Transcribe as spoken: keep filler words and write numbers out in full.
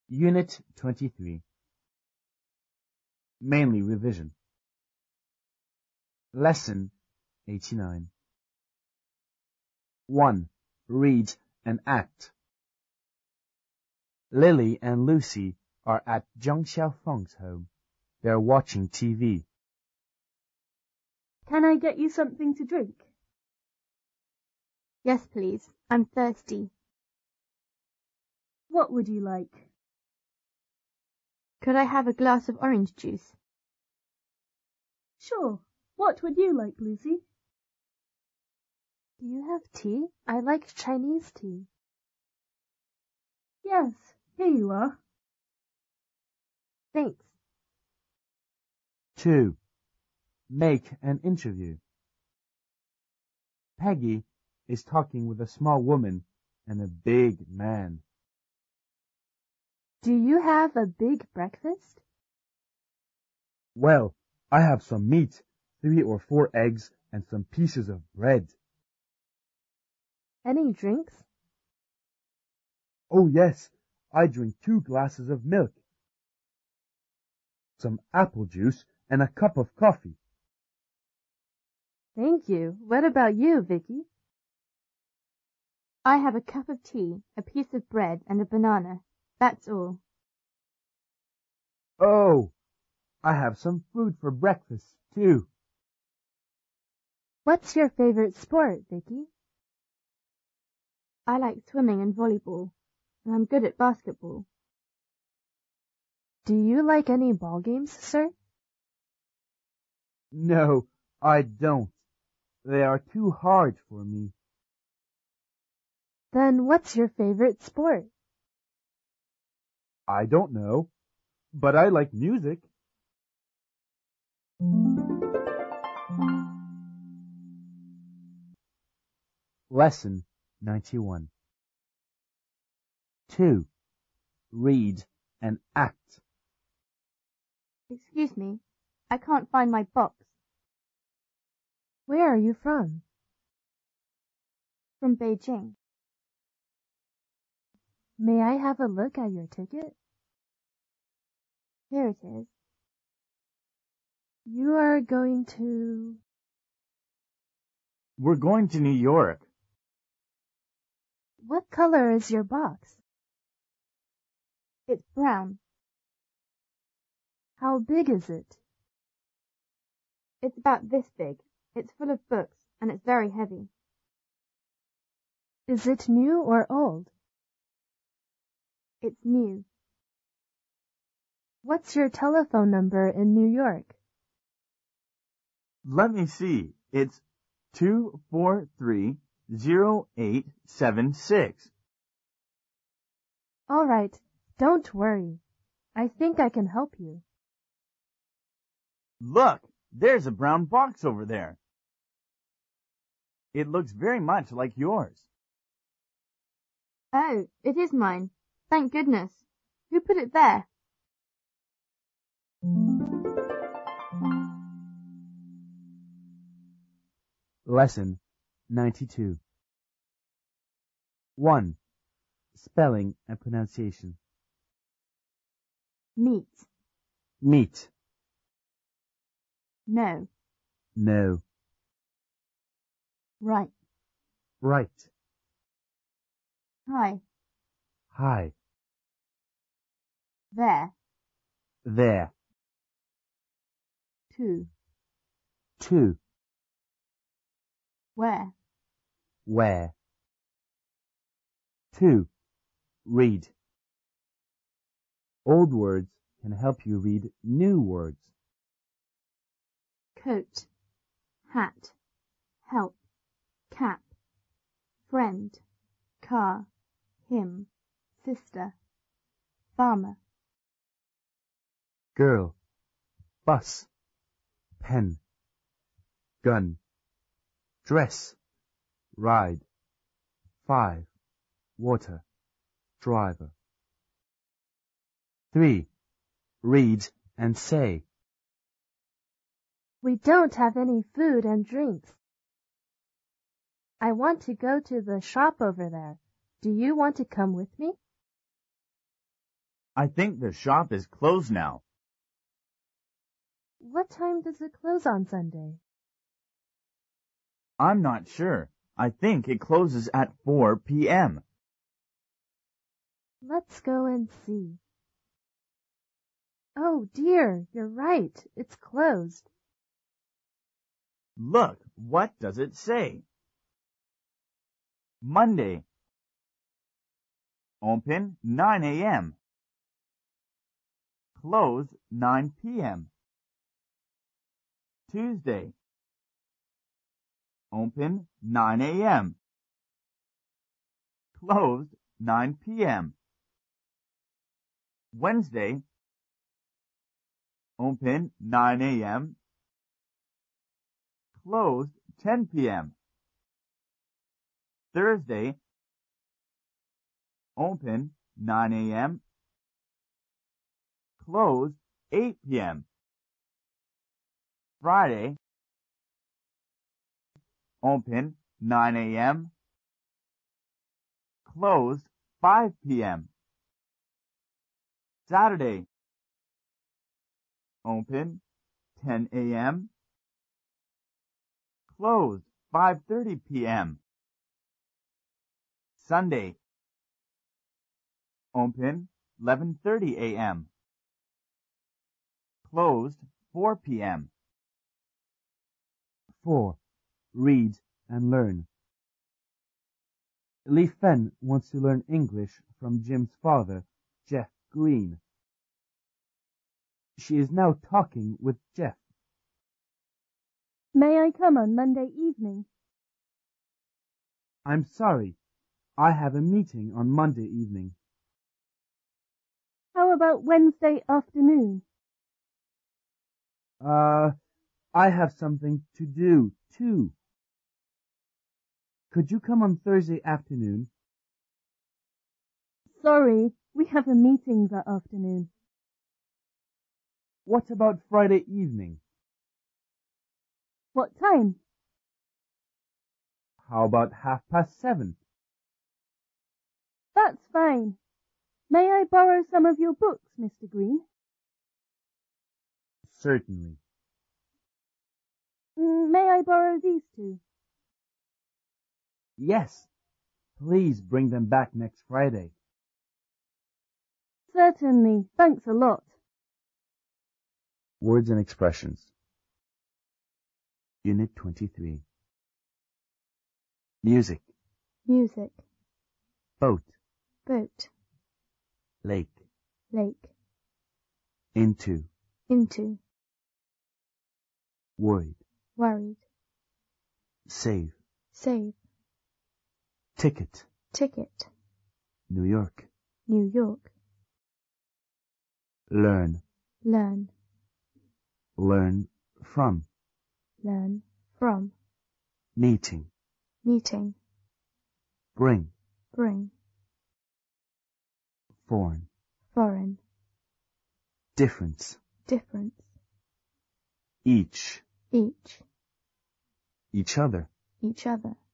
Unit twenty-three. Mainly revision. Lesson eighty-nine. one. Read and act. Lily and Lucy are at Zhang Xiaofeng's home. They're watching T V. Can I get you something to drink? Yes, please. I'm thirsty. What would you like? Could I have a glass of orange juice? Sure. What would you like, Lucy? Do you have tea? I like Chinese tea. Yes, here you are. Thanks. two. Make an interview. Peggy is talking with a small woman and a big man. Do you have a big breakfast? Well, I have some meat, three or four eggs, and some pieces of bread. Any drinks? Oh yes, I drink two glasses of milk, some apple juice, and a cup of coffee. Thank you. What about you, Vicky? I have a cup of tea, a piece of bread, and a banana. That's all. Oh, I have some fruit for breakfast, too. What's your favorite sport, Vicky? I like swimming and volleyball, and I'm good at basketball. Do you like any ball games, sir? No, I don't. They are too hard for me. Then what's your favorite sport? I don't know, but I like music. Lesson ninety-one. two. Read and act. Excuse me, I can't find my box. Where are you from? From Beijing. May I have a look at your ticket? Here it is. You are going to... We're going to New York. What color is your box? It's brown. How big is it? It's about this big. It's full of books, and it's very heavy. Is it new or old? It's new. What's your telephone number in New York? Let me see. It's two four three zero eight seven six. All right. Don't worry. I think I can help you. Look, there's a brown box over there. It looks very much like yours. Oh, it is mine. Thank goodness. Who put it there? Lesson ninety-two. one. Spelling and pronunciation. Meat. Meet. No. No. Right. Right. Hi. Hi. There. There. Two. Two. Where? Where. Two. Read. Old words can help you read new words. Coat. Hat. Help. Cap. Friend. Car. Him. Sister. Farmer. Girl. Bus. Pen. Gun. Dress. Ride. Five. Water. Driver. three. Read and say. We don't have any food and drinks. I want to go to the shop over there. Do you want to come with me? I think the shop is closed now. What time does it close on Sunday? I'm not sure. I think it closes at four p m Let's go and see. Oh dear, you're right. It's closed. Look, what does it say? Monday. Open nine a m Close nine p m Tuesday. Open nine a m Closed nine p m Wednesday. Open nine a m Closed ten p m Thursday. Open nine a m Closed eight p m Friday. Open nine a m Closed five p m Saturday. Open ten a m Closed five thirty p m Sunday. Open eleven thirty a m Closed four p m four. Read and learn. Li Fen wants to learn English from Jim's father, Jeff Green. She is now talking with Jeff. May I come on Monday evening? I'm sorry. I have a meeting on Monday evening. How about Wednesday afternoon? Uh, I have something to do, too. Could you come on Thursday afternoon? Sorry, we have a meeting that afternoon. What about Friday evening? What time? How about half past seven? That's fine. May I borrow some of your books, Mister Green? Certainly. Mm, May I borrow these two? Yes. Please bring them back next Friday. Certainly. Thanks a lot. Words and expressions. Unit twenty-three. Music. Music. Boat. Boat. Lake. Lake. Into. Into. Worried. Worried. Save. Save. Ticket. Ticket. New York. New York. Learn. Learn. Learn from. Learn from. Meeting. Meeting. Bring. Bring. Foreign. Foreign. Difference. Difference. Each. Each. Each other. Each other.